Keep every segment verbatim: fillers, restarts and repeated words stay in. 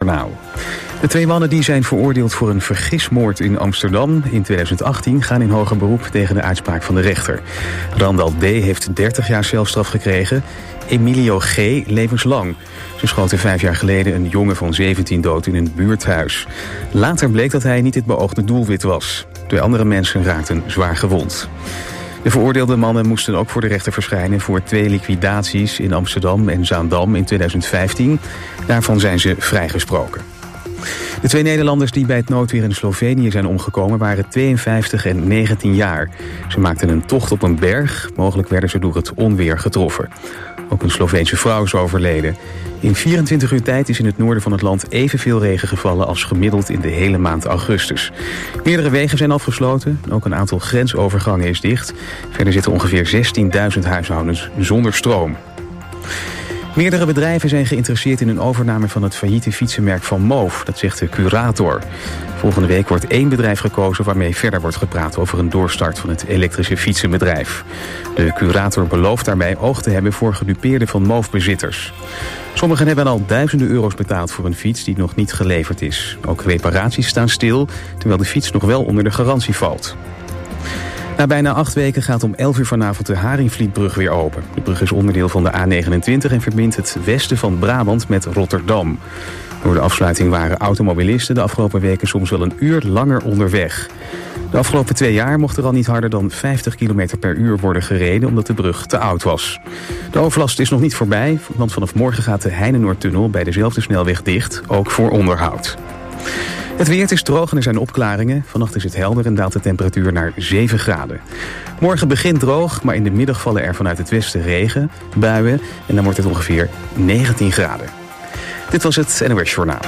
Journaal. De twee mannen die zijn veroordeeld voor een vergismoord in Amsterdam in tweeduizend achttien... gaan in hoger beroep tegen de uitspraak van de rechter. Randal D. heeft dertig jaar celstraf gekregen. Emilio G. levenslang. Ze schoten vijf jaar geleden een jongen van zeventien dood in een buurthuis. Later bleek dat hij niet het beoogde doelwit was. Twee andere mensen raakten zwaar gewond. De veroordeelde mannen moesten ook voor de rechter verschijnen voor twee liquidaties in Amsterdam en Zaandam in tweeduizend vijftien. Daarvan zijn ze vrijgesproken. De twee Nederlanders die bij het noodweer in Slovenië zijn omgekomen waren tweeënvijftig en negentien jaar. Ze maakten een tocht op een berg. Mogelijk werden ze door het onweer getroffen. Ook een Sloveense vrouw is overleden. In vierentwintig uur tijd is in het noorden van het land evenveel regen gevallen als gemiddeld in de hele maand augustus. Meerdere wegen zijn afgesloten. Ook een aantal grensovergangen is dicht. Verder zitten ongeveer zestienduizend huishoudens zonder stroom. Meerdere bedrijven zijn geïnteresseerd in een overname van het failliete fietsenmerk van Moof. Dat zegt de curator. Volgende week wordt één bedrijf gekozen waarmee verder wordt gepraat over een doorstart van het elektrische fietsenbedrijf. De curator belooft daarbij oog te hebben voor gedupeerde van Moof-bezitters. Sommigen hebben al duizenden euro's betaald voor een fiets die nog niet geleverd is. Ook reparaties staan stil, terwijl de fiets nog wel onder de garantie valt. Na bijna acht weken gaat om elf uur vanavond de Haringvlietbrug weer open. De brug is onderdeel van de A negenentwintig en verbindt het westen van Brabant met Rotterdam. Door de afsluiting waren automobilisten de afgelopen weken soms wel een uur langer onderweg. De afgelopen twee jaar mocht er al niet harder dan vijftig kilometer per uur worden gereden omdat de brug te oud was. De overlast is nog niet voorbij, want vanaf morgen gaat de Heinenoordtunnel bij dezelfde snelweg dicht, ook voor onderhoud. Het weer, het is droog en er zijn opklaringen. Vannacht is het helder en daalt de temperatuur naar zeven graden. Morgen begint droog, maar in de middag vallen er vanuit het westen regen, buien en dan wordt het ongeveer negentien graden. Dit was het N O S Journaal.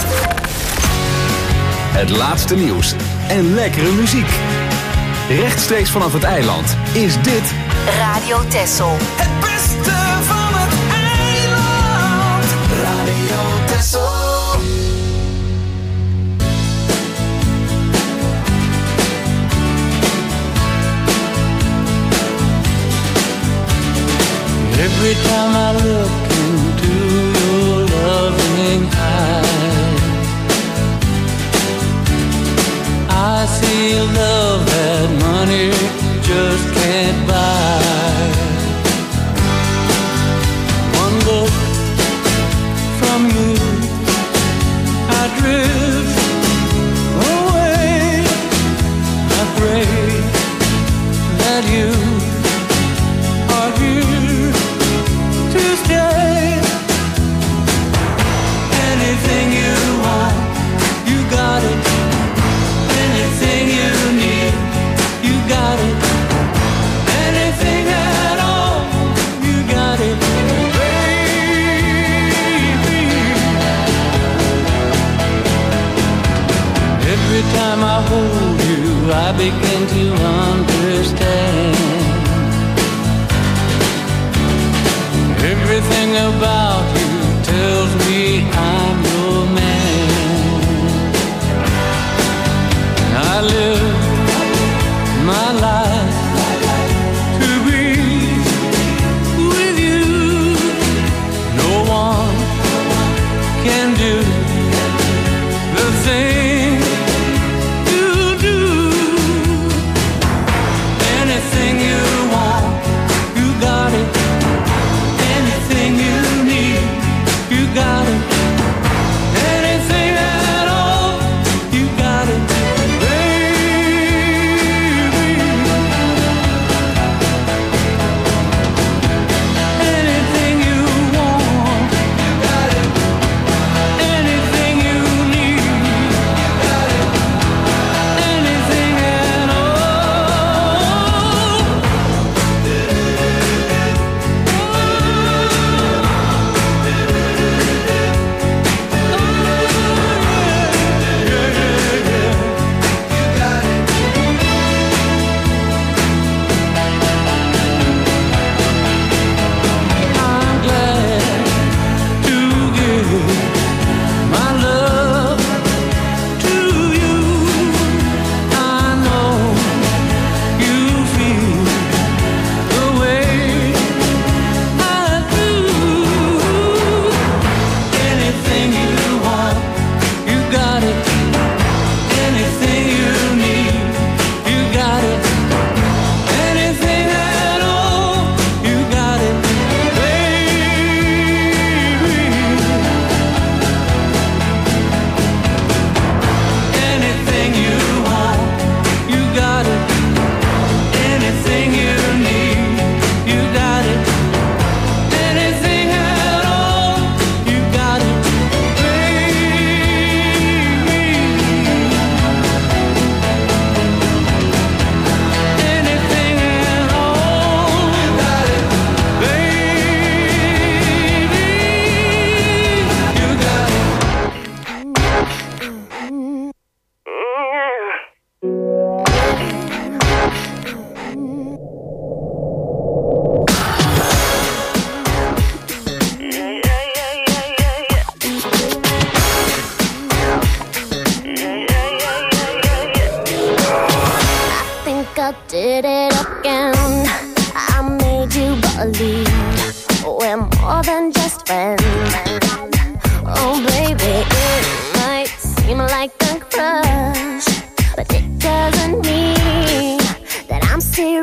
Het laatste nieuws en lekkere muziek. Rechtstreeks vanaf het eiland is dit Radio Texel. Het beste van het eiland. Radio Texel. Every time I look into your loving eyes, I see a love that money just can't buy. One look from you, I drift away. I pray that you are here to stay. Anything you want, you got it. Anything you need, you got it. Anything at all, you got it, baby. Every time I hold you, I begin to understand. Everything about you tells me I'm your man. I live my life to be with you. No one can do the thing you do. Anything you want, you got it. Anything you need, I did it again. I made you believe we're more than just friends. Oh baby, it might seem like a crush, but it doesn't mean that I'm serious.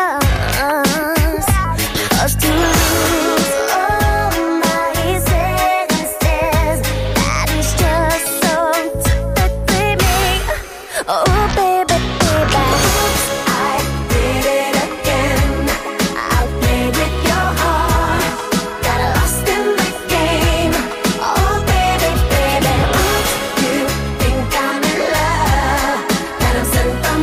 'Cause to lose all my senses, that is just so typically me. Oh baby, baby, oops, I did it again. I played with your heart, got lost in the game. Oh baby, baby, oops, you think I'm in love, that I'm sent from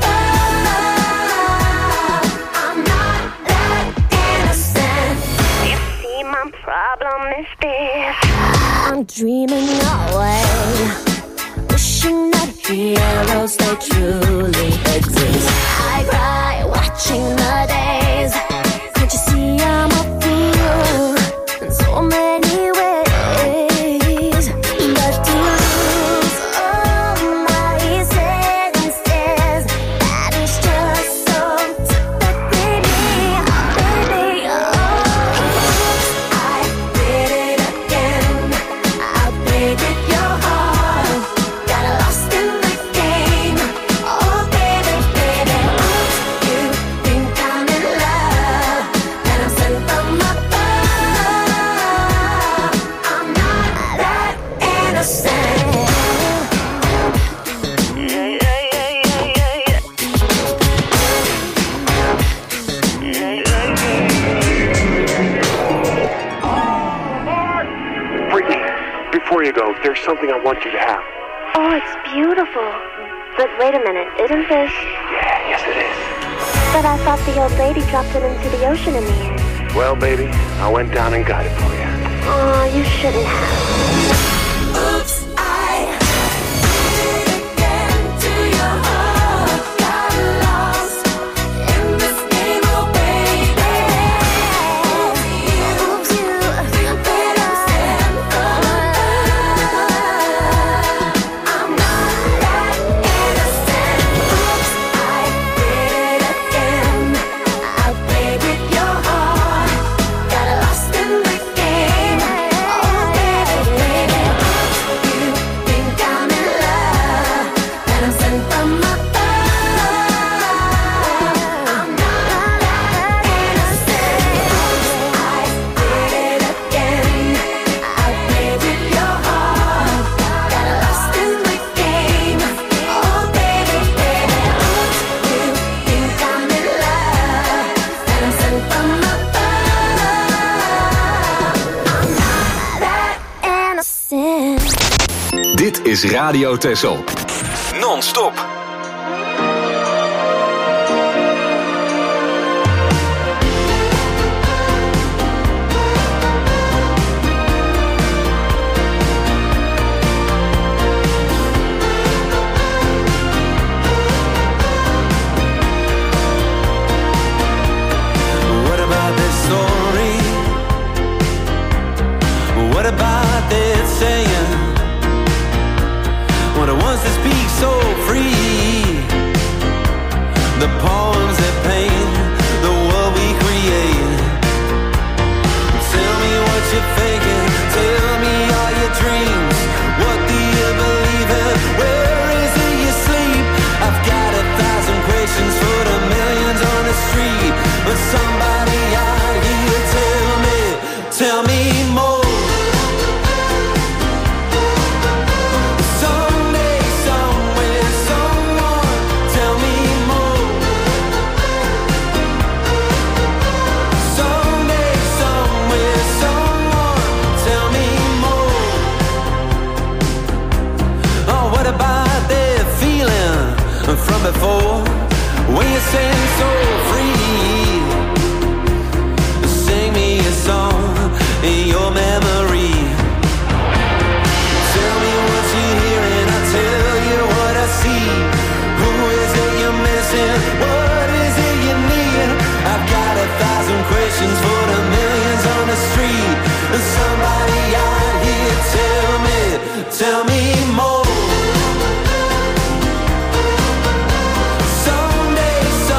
above. I'm not that innocent. You see, my problem is this: I'm dreaming away, wishing that heroes they truly exist. I cry watching the days. Can't you see I'm a fool in so many ways? But to lose all my senses, that is just so typically me, baby. Oh, I did it again. I played with your heart, got lost in the game. Oh baby, baby, oops, you think I'm in love, that I'm sent from above. I'm not that innocent. Yeah, yeah, yeah, yeah, yeah, yeah. Brittany, before you go, there's something I want you to have. Oh, it's beautiful. But wait a minute, isn't this? Yeah, yes it is. But I thought the old lady dropped it into the ocean in the end. Well, baby, I went down and got it for you. Oh, you shouldn't have. Oops, I did it again to your heart. Got lost in this game, oh baby. Oops, you, that I'm sent from above. I'm not that innocent. Oops, I did it again. I played with your heart, got lost in the game. Oh baby, baby, you think I'm in love, that I'm sent from above. I'm not that innocent. I did it again. I played with your heart, got lost in the game. Oh baby, baby, you think I'm in love, that I'm sent from above. I'm not that innocent. Dit is Radio Texel. Non-stop. What about this story? What about this saying? What it wants to speak so free. The poems that paint the world we create. Tell me what you're thinking. Tell me all your dreams. What do you believe in? Where is it you sleep? I've got a thousand questions for the millions on the street. But somebody out here tell me, tell me more. Someday, somewhere, someone, tell me more. Someday, somewhere, someone, tell me more. Oh, what about that feeling from before? When you sing so free, sing me a song in your memory. Tell me what you're hearing, I'll tell you what I see. Who is it you're missing? What is it you need? I've got a thousand questions for the millions on the street. Somebody out here tell me, tell me more. Someday, someday.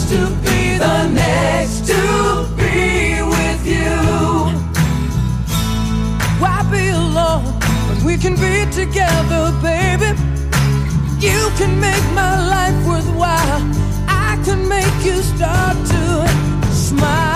to be the next to be with you. Why be alone when we can be together, baby? You can make my life worthwhile. I can make you start to smile.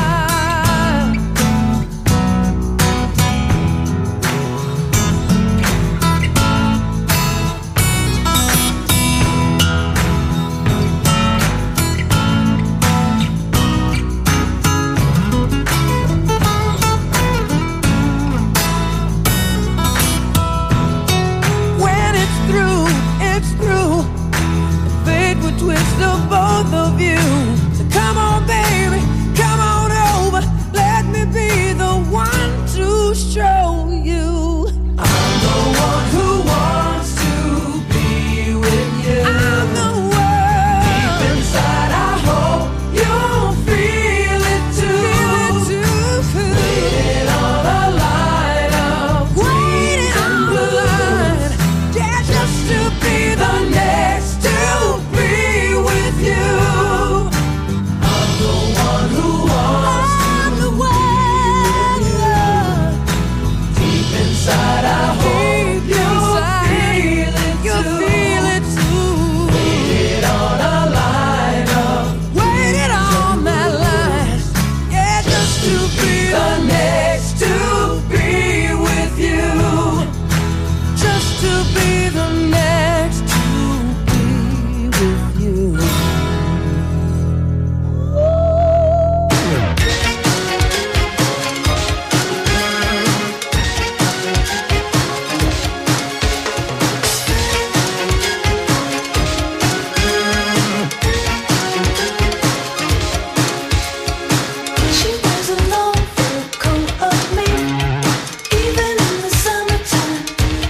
Twist of both of you. So come on, baby, come on over. Let me be the one to show you. I'm the one who wants to be with you. I'm the one. Deep inside, I hope you'll feel it too. Feel it too. Waiting on a line of green and blue. Yeah, just to be the next to be with you. I'm the one who wants I'm the one. Deep inside, I hope you'll feel it too. Feel it too. Waited on a line up. Waited on that line. Yeah, just to be the next to be with you. Just to be the next to be with you. She wears a long fur coat of me, even in the summertime.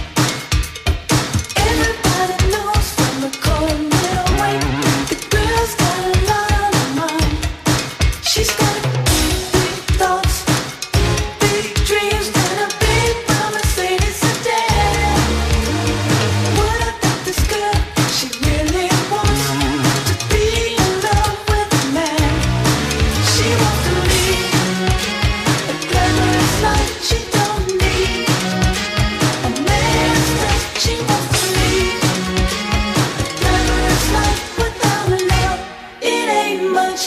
Everybody knows from the corner away, the girl's got a lot on her mind. She's got big thoughts, big dreams, and a big Mercedes sedan. What about this girl? She really wants to be in love with a man. She wants to lead a glamorous life. She don't need a man's touch. She wants to lead a glamorous life without love. It ain't much.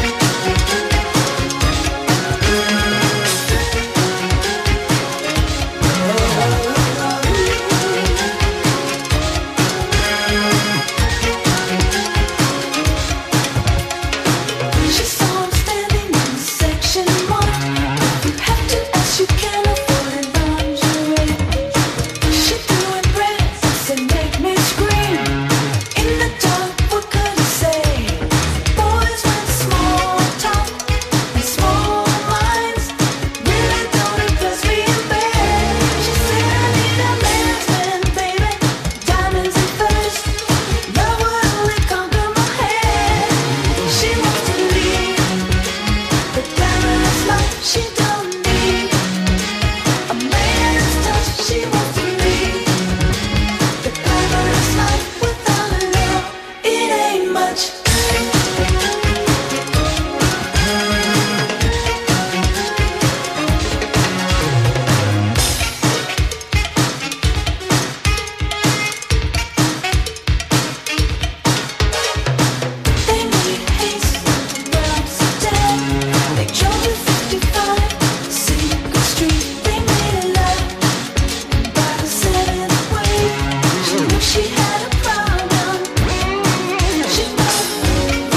She saw him standing in section one. You have to ask, you can't afford a lingerie. She threw in breasts and made me scream. In the dark, what could I say? Boys with small talk and small minds really don't impress me in bed. She said, I need a man's man, baby. Diamonds and furs. Love would only conquer my head. She wants to lead the glamorous life. She don't need a man's touch. She wants to lead the glamorous life without love. It ain't much. They made haste where I'm sedan. They drove to fifty-five Secret Street. They made a love by the seventh wave. She knew she had a problem. She thought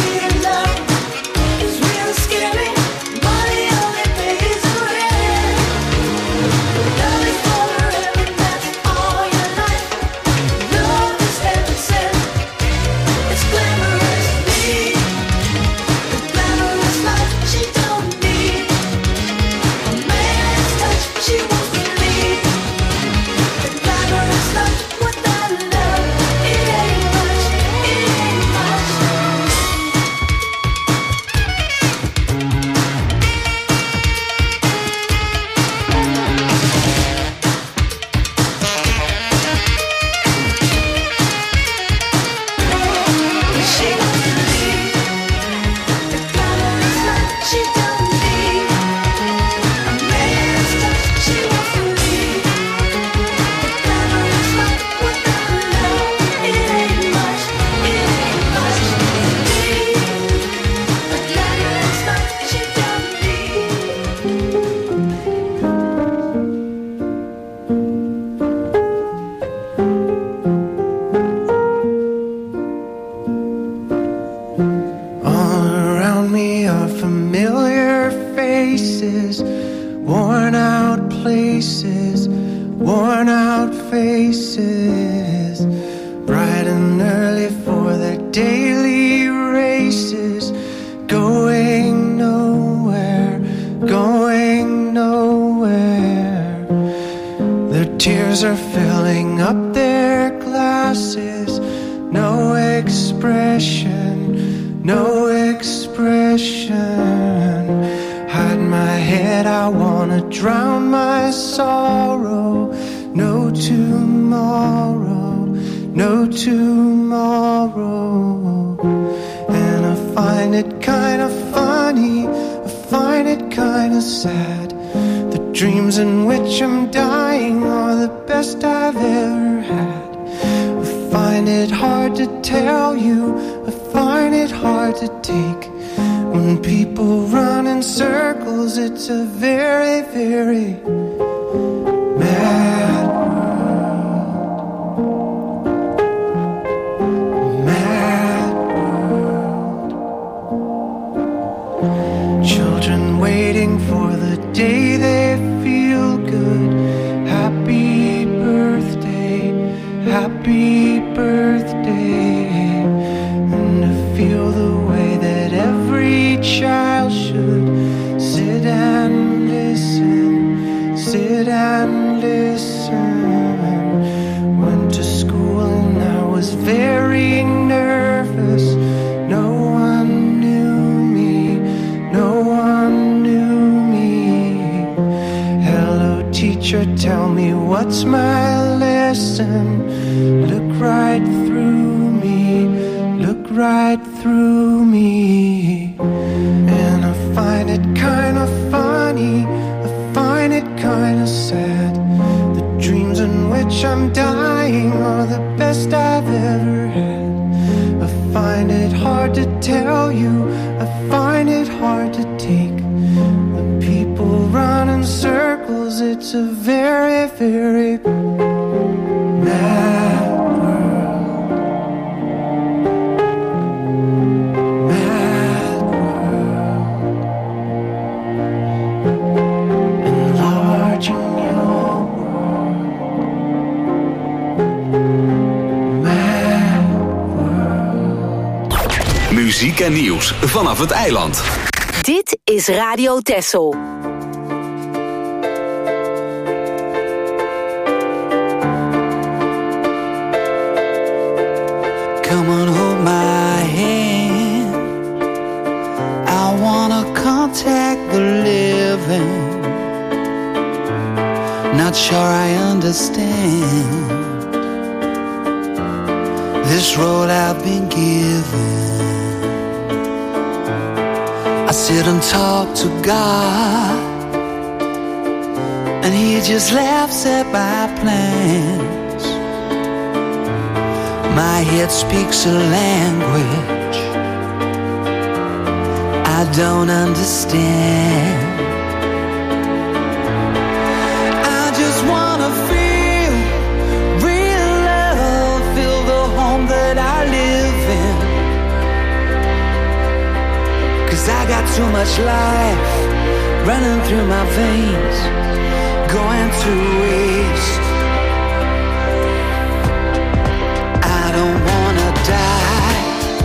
faces, worn out places, worn out faces, bright and early for their daily races, going nowhere, going nowhere. Their tears are filling up their glasses, no expression, no expression. Hide my head, I wanna drown my sorrow. No tomorrow, no tomorrow. And I find it kinda funny, I find it kinda sad. The dreams in which I'm dying are the best I've ever had. I find it hard to tell you, I find it hard to take. When people run in circles, it's a very, very mad world. Mad world. Children waiting for the day they feel good. Happy birthday, happy birthday. And to feel the way that every child should sit and listen, sit and listen. Went to school and I was very nervous. No one knew me, no one knew me. Hello teacher, tell me what's my lesson. Look right through me, look right through me. And I find it kinda funny, I find it kinda sad. The dreams in which I'm dying are the best I've ever had. I find it hard to tell you, I find it hard to take. The people run in circles, it's a very, very mad world. Mad world. Enlarging your world. Mad world. Muziek en nieuws vanaf het eiland. Dit is Radio Texel. Come on, hold my hand. I wanna contact the living. Not sure I understand this road I've been given. I sit and talk to God, and He just laughs at my plans. My head speaks a language I don't understand. I just wanna feel real love, feel the home that I live in. 'Cause I got too much life running through my veins, going to waste. I don't wanna die,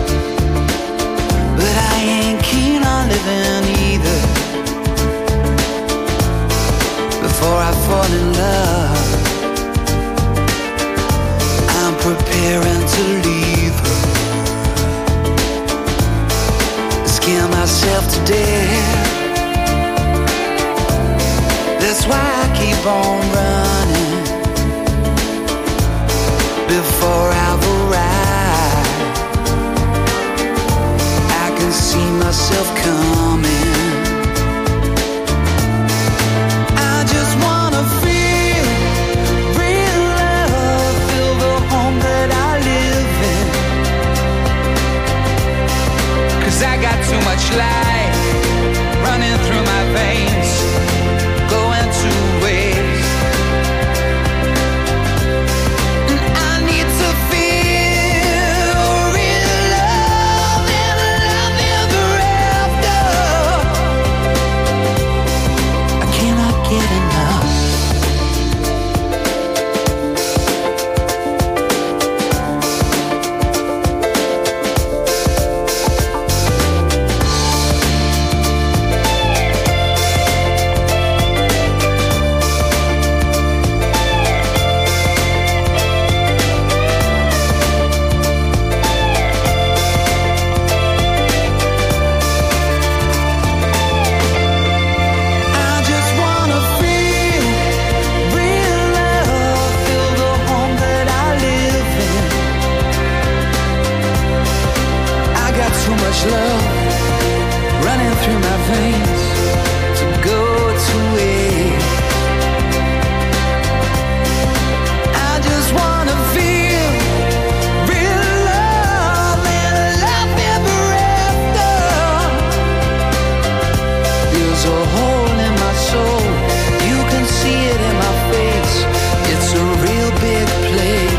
but I ain't keen on living either. Before I fall in love, I'm preparing to leave her. Scare myself to death. That's why I keep on running. Before I've arrived, I can see myself coming. I just wanna feel real love, feel the home that I live in. 'Cause I got too much life running through my veins, going to waste. And I need to feel real love and love ever after. much love running through my veins to go to waste. I just wanna feel real love and love ever after. There's a hole in my soul, you can see it in my face. It's a real big place.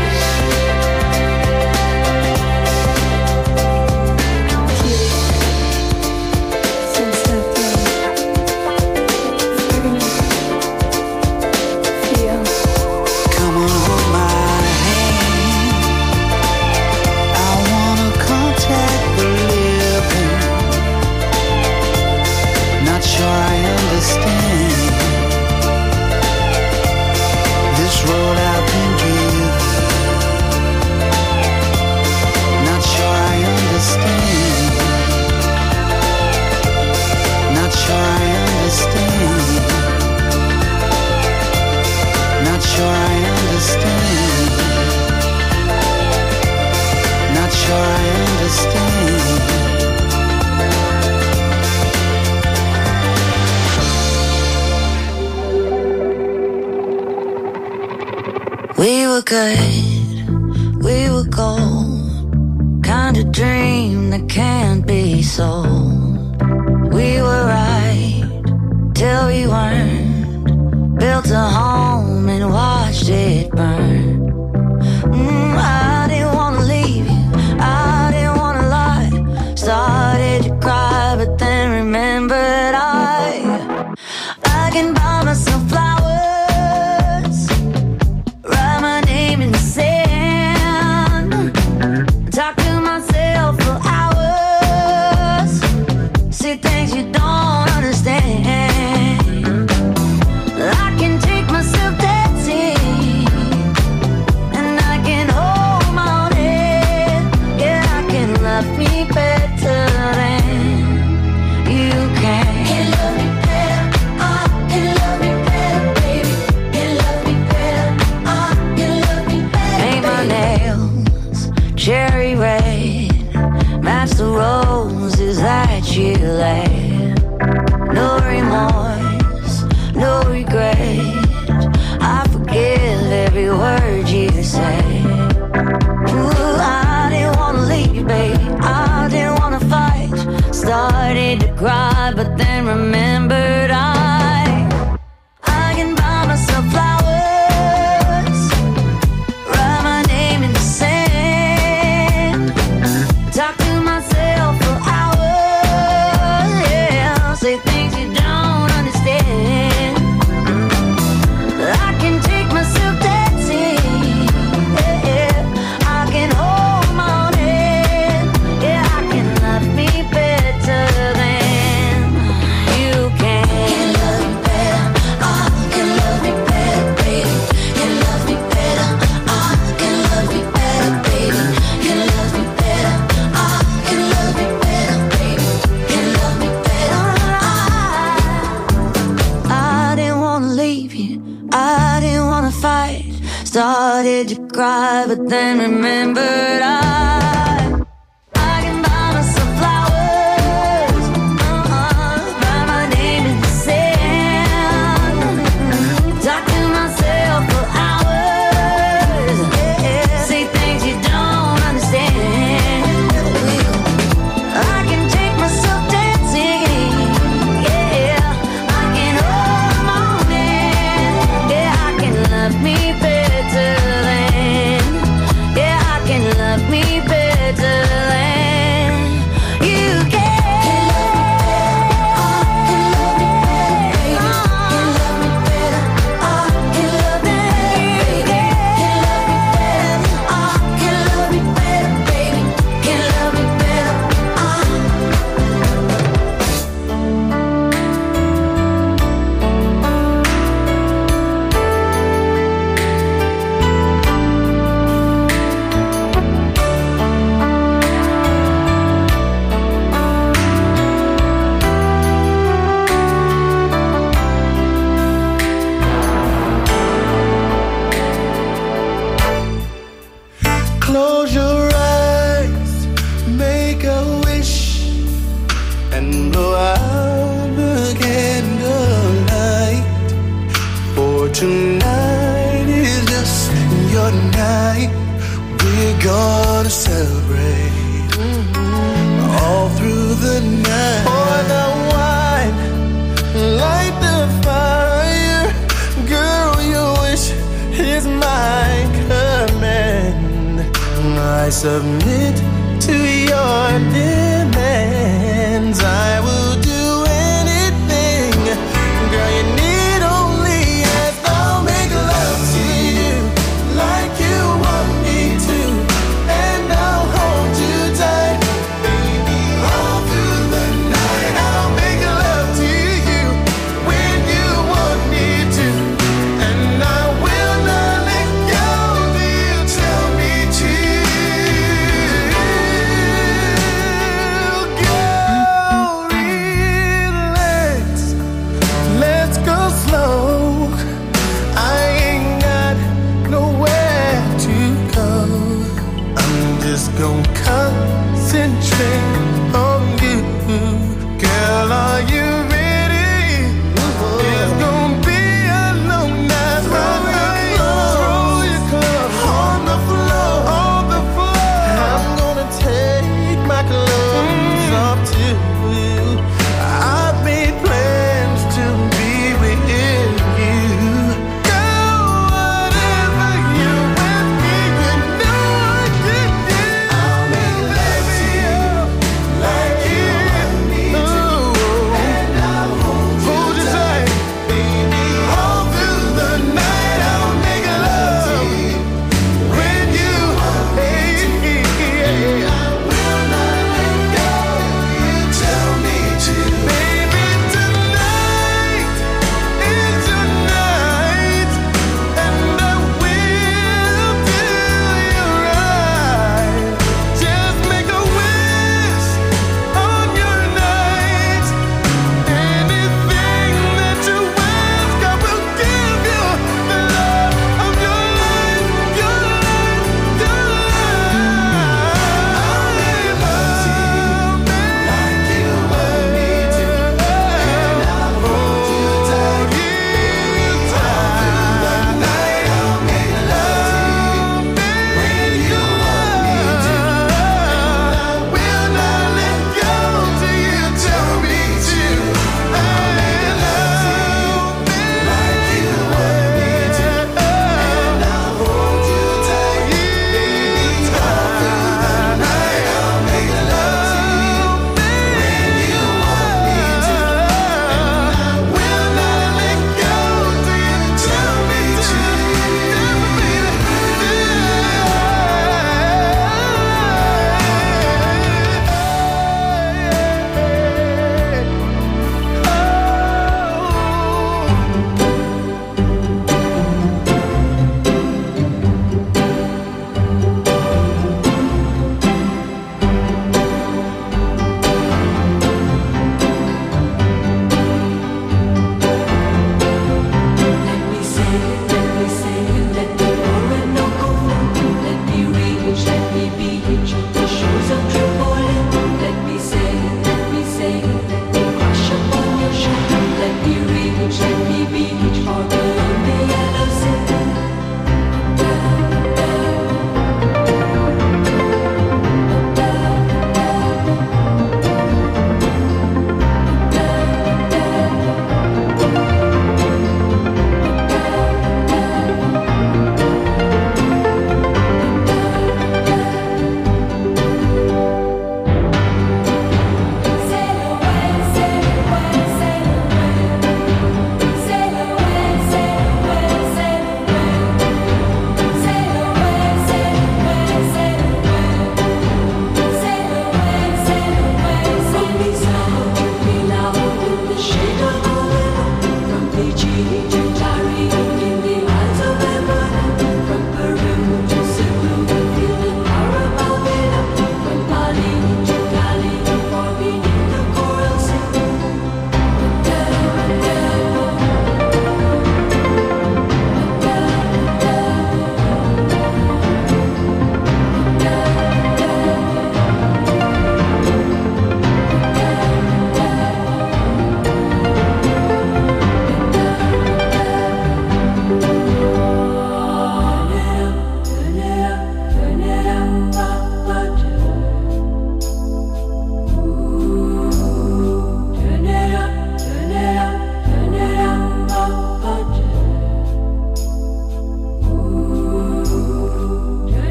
We were good, we were gold, kind of dream that can't be sold. We were right till we weren't, built a home and watched it burn. Mm, I didn't wanna leave you, I didn't wanna lie. Started to cry but then remembered I I can buy myself flowers, talk to myself for hours, see things you don't understand. I can take myself dancing, and I can hold my own head. Yeah, I can love me better than you can. Can love me better, I can love me better, baby. Can love me better, I can love me better. Paint my nails cherry red, match the roses that you laid. No remorse, no regret, I forgive every word you say. Ooh, I didn't wanna leave, babe, I didn't wanna fight. Started to cry, but then remembered I I can buy myself flowers, write my name in the sand, talk to myself for hours, yeah, say things you don't understand. I can take myself dancing, yeah, yeah. I can hold my own head, yeah, I can love me better than you can. Can love me better, I can love me better, baby. Can love me better, I can love me better, baby. Can love me better, I can love me better, baby. Can love me better, I I didn't wanna leave you, I didn't wanna fight. Started to cry, but then remembered I I can buy myself flowers, uh-uh, write my name in the sand, talk to myself for hours, yeah, say things you don't understand. I can take myself dancing, yeah, I can hold my own hand, yeah, I can love me better than, yeah, I can love me and blow out the candlelight. For tonight is just your night. We're gonna celebrate mm-hmm. all through the night. Pour the wine, light the fire. Girl, your wish is my command. I submit to your demands. I will do anything. Girl, you need only ask. I'll make love to you like you want me to, and I'll hold you tight, baby, all through the night. I'll make love to you when you want me to, and I will not let go till you tell me to. Girl, relax, let's go slow. I ain't got nowhere to go. I'm just gonna concentrate on you. Girl, are you ready? It's gonna be a long night. Throw your clothes on the floor, on the floor. I'm gonna take my clothes off too. I've made plans to be with you. Girl, whatever you with me, you know I can do. I'll make love to you like you want me to, and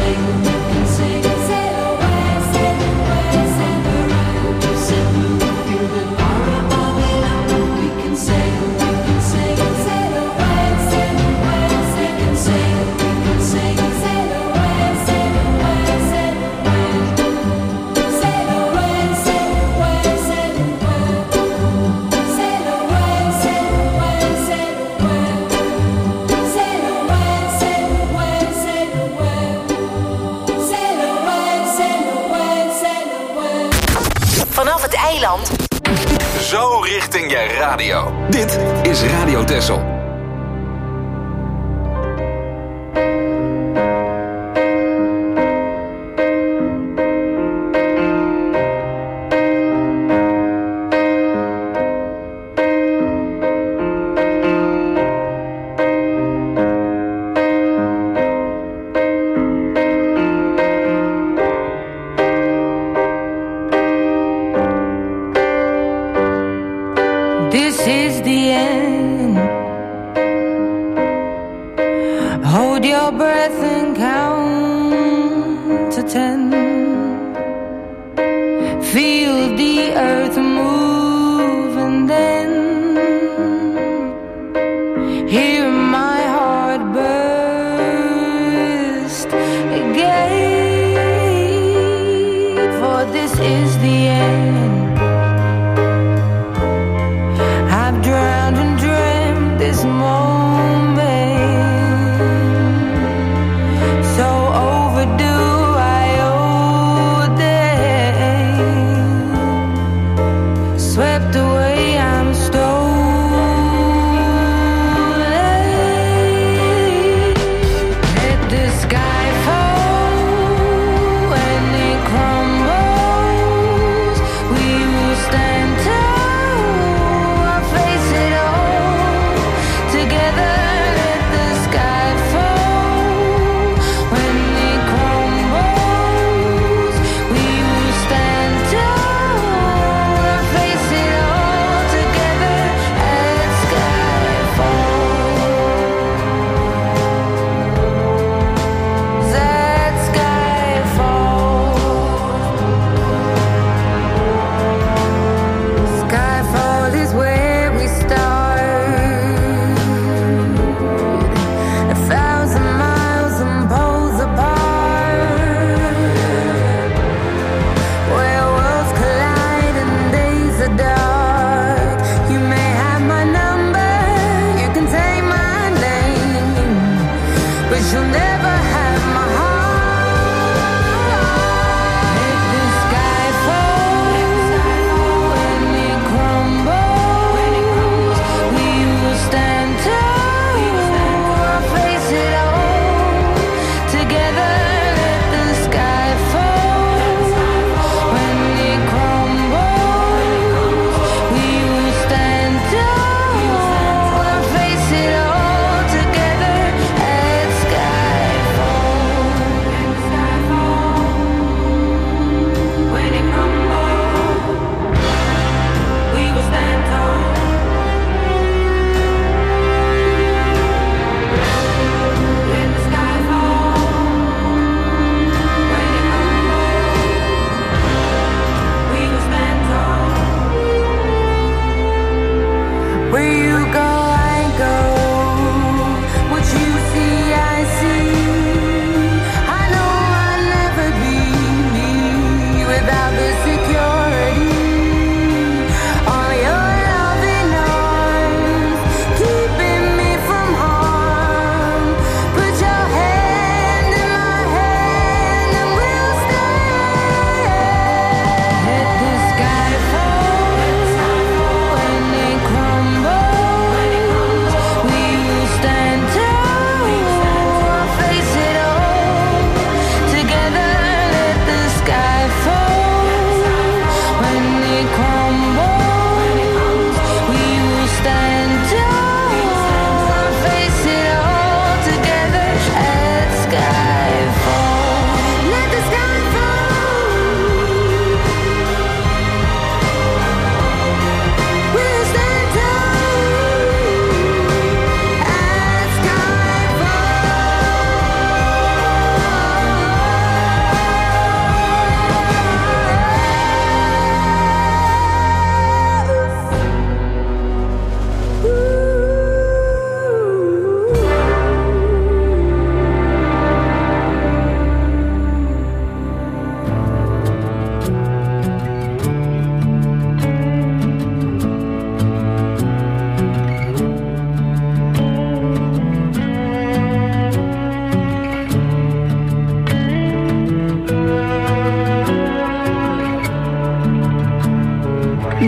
Zo richting je radio. Dit is Radio Texel. This is the end. Hold your breath and count to ten. Feel the earth move and then hear my heart burst again. For this is the end. Drowned and dreamt this moment, so overdue I owe them.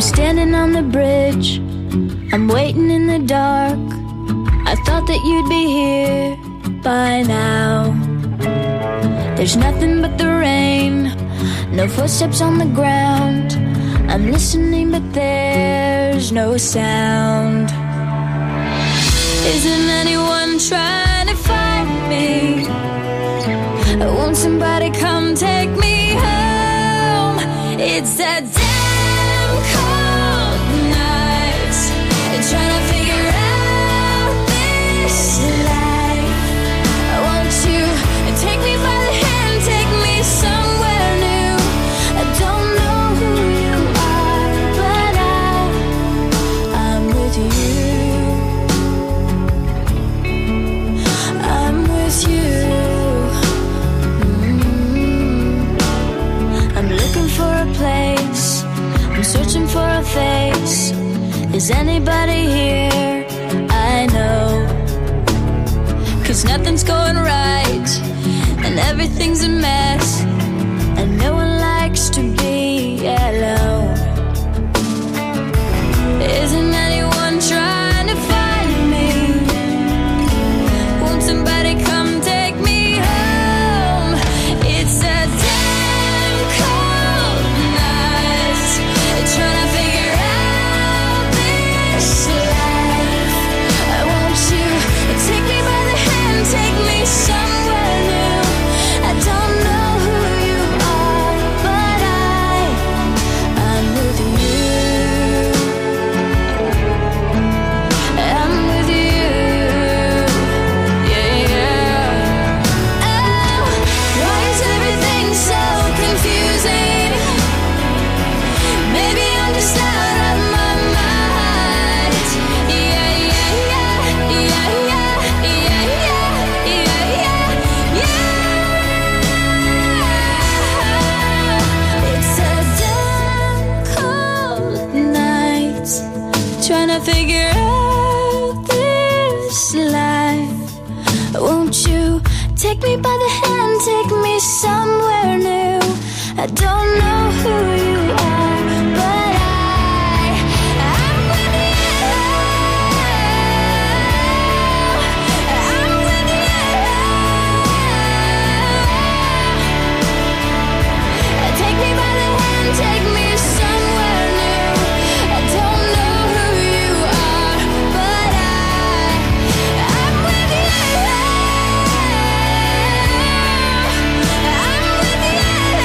standing on the bridge, I'm waiting in the dark. I thought that you'd be here by now. There's nothing but the rain, no footsteps on the ground. I'm listening but there's no sound. Isn't anyone trying to find me? Won't somebody come take me home? It's that damn cold night, trying to figure out this life. Won't you take me by the hand, take me somewhere new? I don't know who you are, but I, I'm with you. I'm with you. Mm-hmm. I'm looking for a place, I'm searching for a face. Is anybody here? I know. Cause nothing's going right, and everything's a mess, and no one likes to be alone. Isn't anyone trying to find me? Won't somebody come take me home? It's a damn cold night, trying to figure out this life. Won't you take me by the hand, take me somewhere new? I don't know who you are, but I, I'm with you. I'm with you. Yeah, yeah. Oh, why is everything so confusing? Maybe I'm just out of my mind. Yeah, yeah, yeah, yeah, yeah, yeah, yeah, yeah, yeah. It's a damn cold night, trying to figure out this life. Won't you take me by the hand, take me somewhere new? I don't know who you are, but I, I'm with you. I'm with you. Take me by the hand, take me somewhere new. I don't know who you are, but I, I'm with you. I'm with you.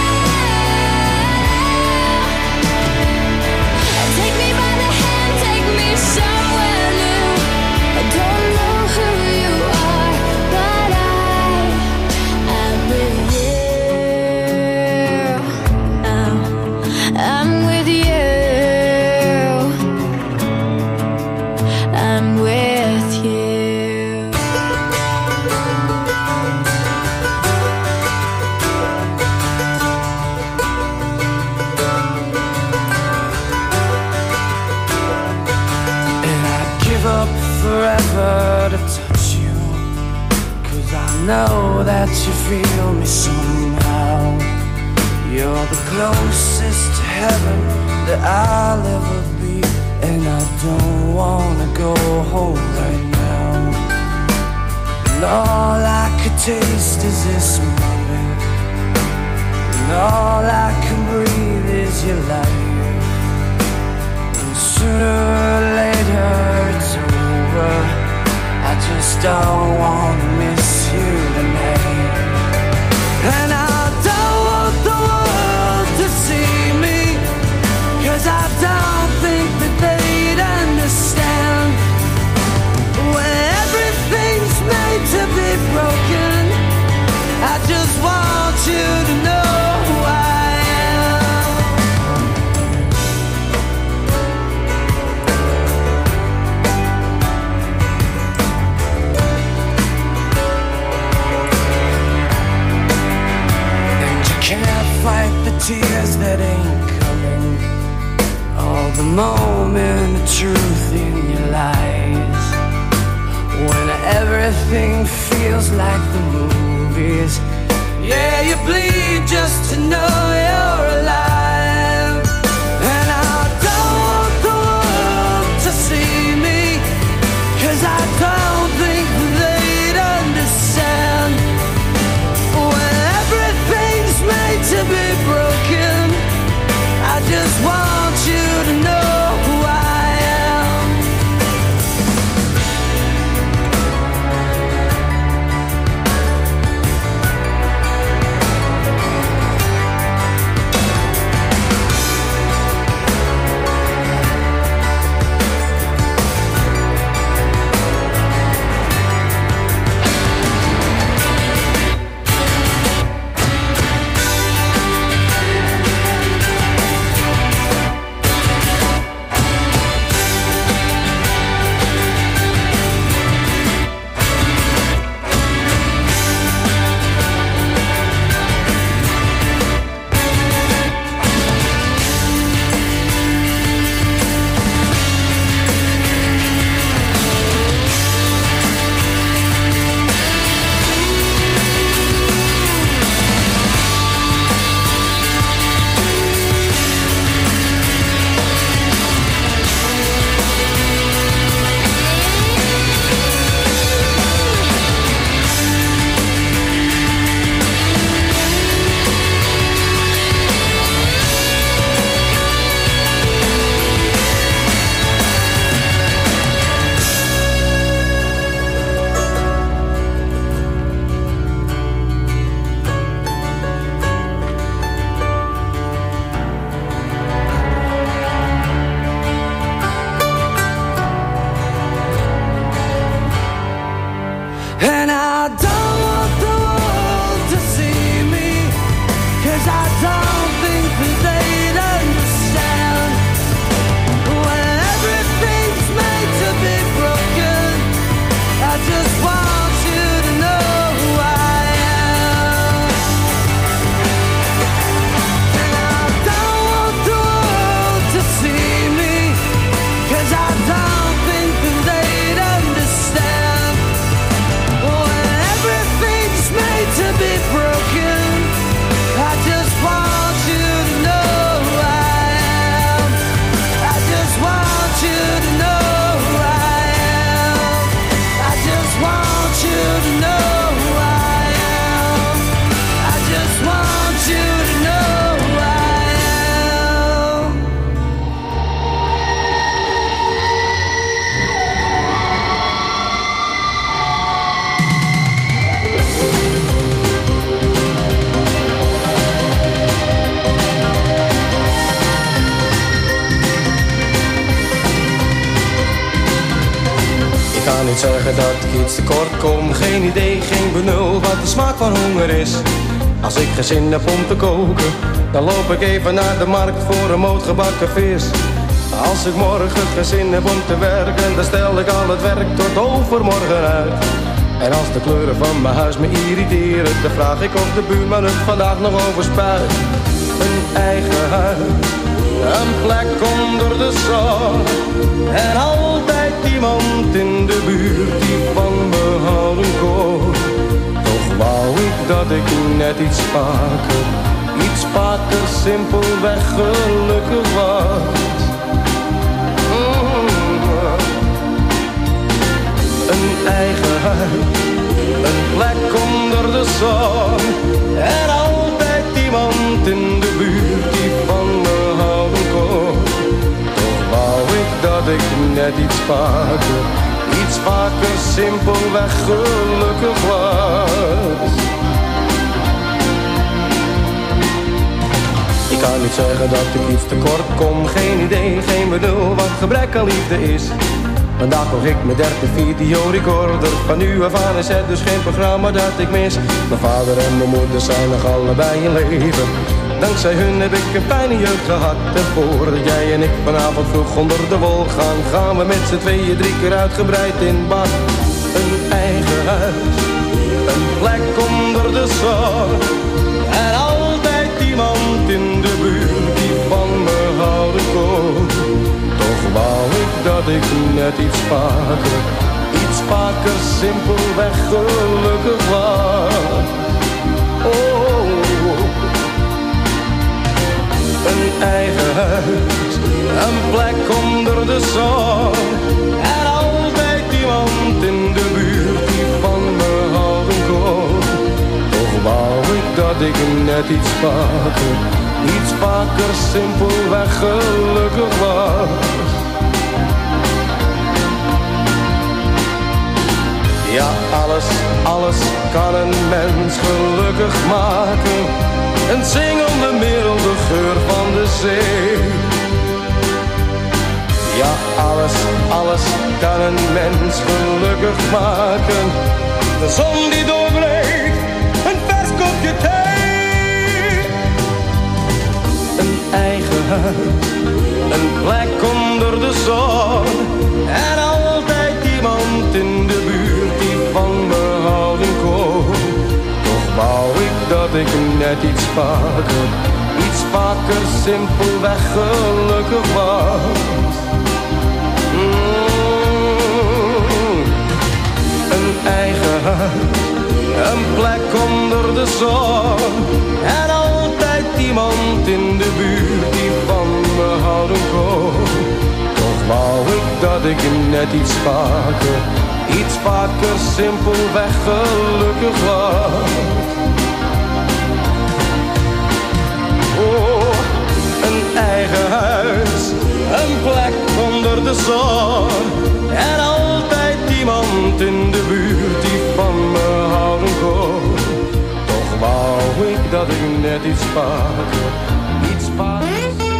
Take me by the hand, take me somewhere new. I don't know who you are, but I, I'm with you. Oh, I'm with you. I'm with you. And I'd give up forever to touch you, cause I know that you feel me somehow. You're the closest to heaven that I'll ever be, and I don't wanna go home right now. And all I could taste is this moment, and all I can breathe is your life. And sooner or later it's over, I just don't wanna miss you tonight. And I don't want the world to see me, cause I don't think that they'd understand. When everything's made to be broken, I just want you to know who I am. And you can't fight the tears that ain't coming, all the moment of truth in your lies. When everything feels like the movies, yeah, you bleed just to know you're alive. And I zeggen dat ik iets tekort kom. Geen idee, geen benul wat de smaak van honger is. Als ik geen zin heb om te koken, dan loop ik even naar de markt voor een moot gebakken vis. Als ik morgen geen zin heb om te werken, dan stel ik al het werk tot overmorgen uit. En als de kleuren van mijn huis me irriteren, dan vraag ik of de buurman het vandaag nog overspuit. Een eigen huis, een plek onder de zon. En altijd iemand in de buurt die van me houden kon. Toch wou ik dat ik net iets vaker, iets vaker simpelweg gelukkig was. Een eigen huis, een plek onder de zon. En altijd iemand in de buurt die van me houden kon. Toch wou ik dat ik net iets vaker, iets vaker simpelweg gelukkig was. Ik kan niet zeggen dat ik iets tekort kom. Geen idee, geen bedoel wat gebrek aan liefde is. Vandaag kocht ik mijn derde videorecorder. Van nu af aan is het dus geen programma dat ik mis. Mijn vader en mijn moeder zijn nog allebei in leven. Dankzij hun heb ik een fijne jeugd gehad. En voordat jij en ik vanavond vroeg onder de wol gaan, gaan we met z'n tweeën drie keer uitgebreid in bad. Een eigen huis, een plek onder de zon. En altijd iemand in de buurt die van me houden kon. Toch wou ik dat ik net iets vaker, iets vaker simpelweg gelukkig was. Oh, een eigen huis, een plek onder de zon. En altijd iemand in de buurt die van me houden kon. Toch wou ik dat ik net iets vaker, iets vaker simpelweg gelukkig was. Ja, alles, alles kan een mens gelukkig maken. Een zingende milde geur van de zee. Ja, alles, alles kan een mens gelukkig maken. De zon die doorbreekt, een vers kopje thee. Een eigen huis, een plek onder de zon. En altijd iemand in de buurt die van me houden kon. Toch wou ik dat ik net iets vaker, iets vaker simpelweg gelukkig was. Mm. Een eigen huis, een plek onder de zon. En altijd iemand in de buurt die van me houden kon. Toch wou ik dat ik net iets vaker, iets vaker simpelweg gelukkig was. Oh, een eigen huis, een plek onder de zon. En altijd iemand in de buurt die van me houden kon. Toch wou ik dat ik net iets vaker, iets vaker.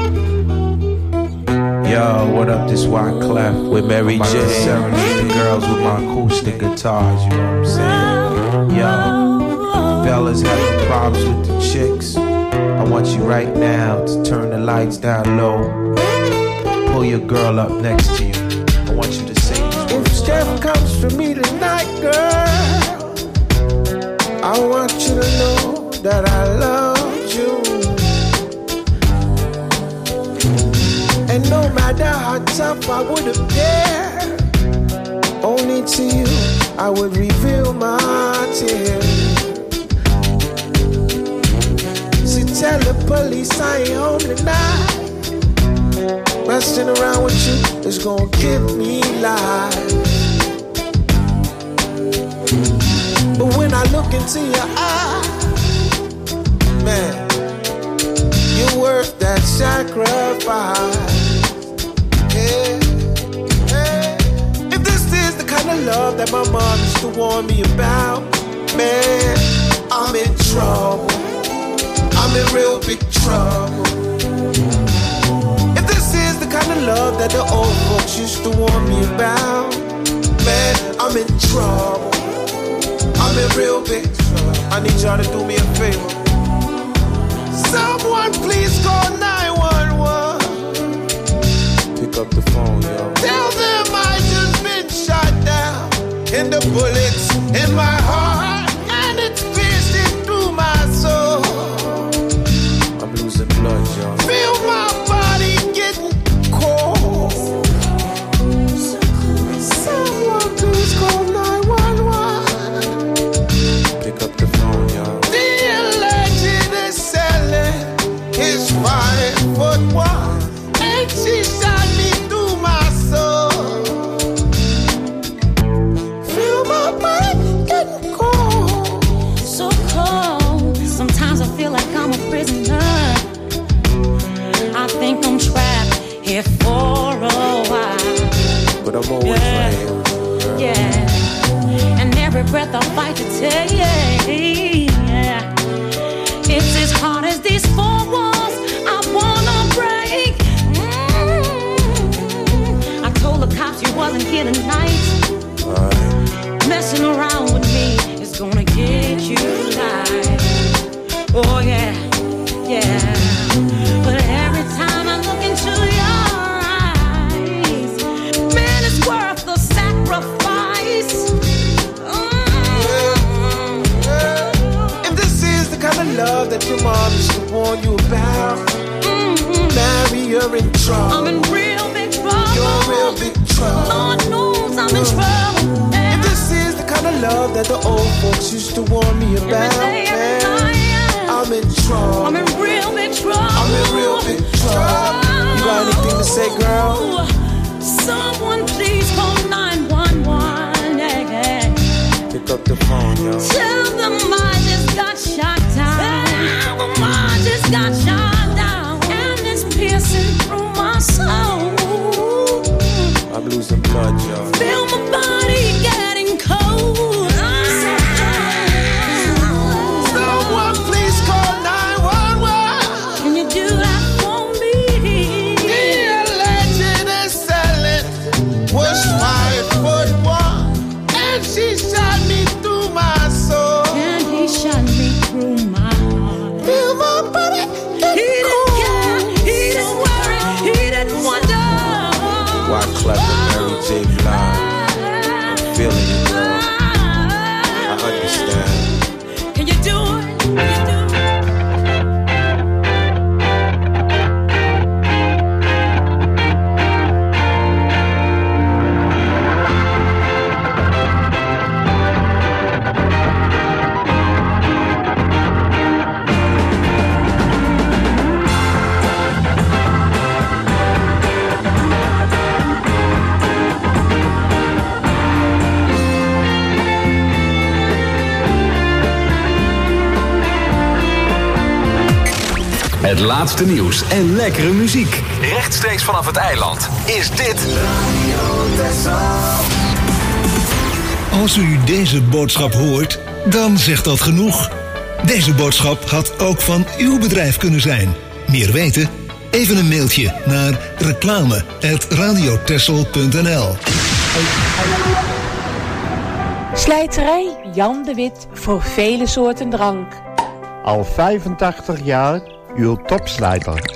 Yo, what up, this Wyclef with Mary J. Serenade the girls with my acoustic guitars, you know what I'm saying? Yo, fellas having problems with the chicks, I want you right now to turn the lights down low. Pull your girl up next to you. I want you to say these words. If Steph comes for me tonight, girl, I want you to know that I love you. And no matter how tough I would appear, only to you I would reveal my tears. So tell the police I ain't home tonight. Messing around with you is gonna give me life. But when I look into your eyes, man, you're worth that sacrifice. Yeah, yeah. If this is the kind of love that my mom used to warn me about, man, I'm in trouble. I'm in real big trouble. If this is the kind of love that the old folks used to warn me about, man, I'm in trouble. I'm in real big trouble. I need y'all to do me a favor. Someone please call nine one one. Pick up the phone, yo. Tell them I just been shot down. And the bullets in my heart, and it's piercing through my soul. I'm losing blood, yo. Feel my body getting cold. Someone please call nine one one. Pick up the phone, yo. The alleged assailant is five foot one, and she shot me through my soul. Feel my body getting cold. So cold. Sometimes I feel like I'm a prisoner. I think I'm trapped here for a while. But I'm always Yeah. right here with you, girl. Yeah, and every breath I fight to take. Yeah, it's as hard as these four walls I wanna break. Mm. I told the cops you wasn't here tonight. Alright. Messing around with me is gonna get you tied. Oh yeah, yeah. But every time I look into your eyes, man, it's worth the sacrifice. If this is the kind of love that your mom used to warn you about, marry, you're in trouble. I'm in real big trouble. You're in real big trouble. Lord knows I'm in trouble. If this is the kind of love that the old folks used to warn me about, day, every man, night, I'm in trouble. I'm in real big trouble. I'm in real big trouble. You got anything to say, girl? Someone please call nine one one. Yeah, yeah. Pick up the phone, yo. Tell them I just got shot down. Tell them I just got shot down. And it's piercing through my soul. I'm losing blood, yo. Feel my body getting cold. Someone please call nine one one. Can you do that for me? The alleged assailant was five foot one, and she shot me through my soul. And he shot me through my heart. Feel my body He didn't care, he didn't worry, he didn't wonder. Why clever Mary J. Blige? I'm feeling you, girl. I understand. Can you do it? Can you do it? Het laatste nieuws en lekkere muziek. Rechtstreeks vanaf het eiland is dit Als u deze boodschap hoort, dan zegt dat genoeg. Deze boodschap had ook van uw bedrijf kunnen zijn. Meer weten? Even een mailtje naar reclame at radiotessel punt n l. Slijterij Jan de Wit voor vele soorten drank. Al vijfentachtig jaar uw topslijter.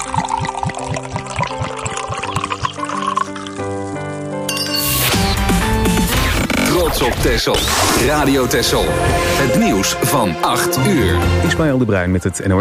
Trots op Texel. Radio Texel. Het nieuws van acht uur. Ismaël de Bruin met het N O S.